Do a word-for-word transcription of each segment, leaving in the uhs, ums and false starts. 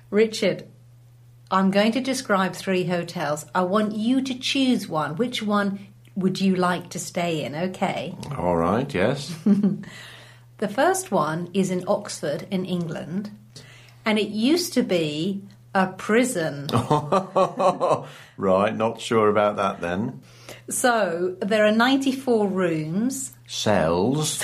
Richard, I'm going to describe three hotels. I want you to choose one. Which one would you like to stay in, okay? All right, yes. The first one is in Oxford in England, and it used to be a prison. Right, not sure about that then. So, there are ninety-four rooms. Cells.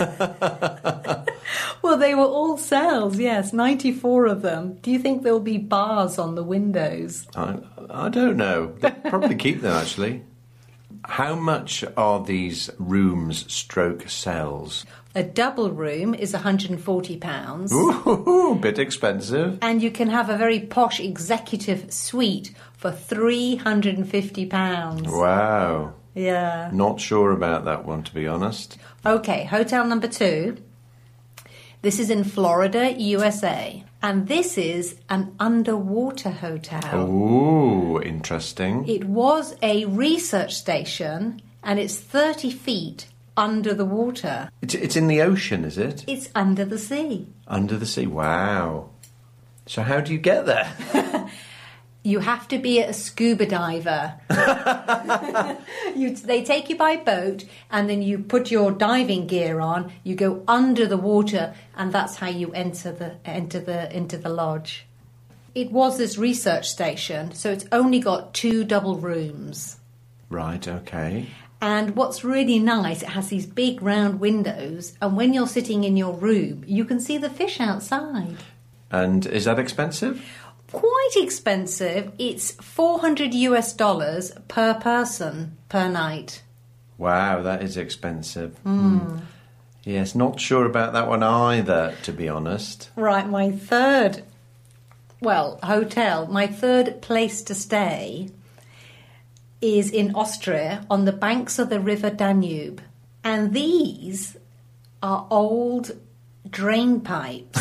Well, they were all cells, yes, ninety-four of them. Do you think there'll be bars on the windows? I, I don't know. They'll probably keep them, actually. How much are these rooms stroke cells? A double room is one hundred forty pounds. Ooh, bit expensive. And you can have a very posh executive suite for three hundred fifty pounds. Wow. Yeah. Not sure about that one, to be honest. Okay, hotel number two. This is in Florida, U S A. And this is an underwater hotel. Ooh, interesting. It was a research station, and it's thirty feet under the water. It's, it's in the ocean, is it? It's under the sea. Under the sea, wow. So how do you get there? You have to be a scuba diver. you, they take you by boat, and then you put your diving gear on. You go under the water, and that's how you enter the enter the into the lodge. It was this research station, so it's only got two double rooms. Right, okay. And what's really nice, it has these big round windows, and when you're sitting in your room, you can see the fish outside. And is that expensive? Quite expensive. It's four hundred US dollars per person per night. Wow, that is expensive. Mm. Mm. Yes, not sure about that one either, to be honest. Right, my third, well, hotel, my third place to stay is in Austria on the banks of the River Danube. And these are old drain pipes.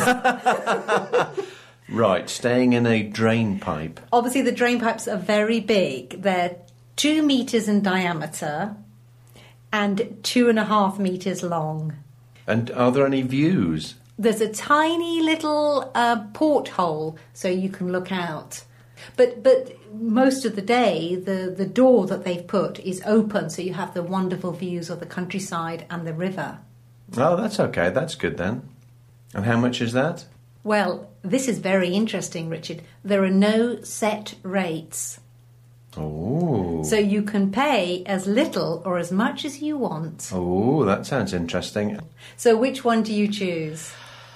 Right, staying in a drain pipe. Obviously, the drain pipes are very big. They're two metres in diameter and two and a half metres long. And are there any views? There's a tiny little uh, porthole so you can look out. But but most of the day, the, the door that they've put is open, so you have the wonderful views of the countryside and the river. Oh, that's okay. That's good then. And how much is that? Well, this is very interesting, Richard. There are no set rates. Oh. So you can pay as little or as much as you want. Oh, that sounds interesting. So which one do you choose?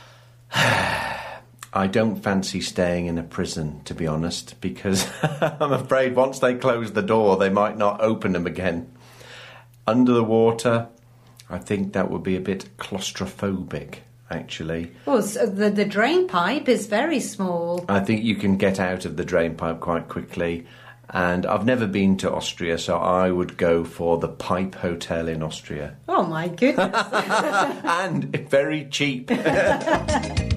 I don't fancy staying in a prison, to be honest, because I'm afraid once they close the door, they might not open them again. Under the water, I think that would be a bit claustrophobic, actually. Well, so the, the drain pipe is very small. I think you can get out of the drain pipe quite quickly. And I've never been to Austria, so I would go for the Pipe Hotel in Austria. Oh, my goodness. And very cheap.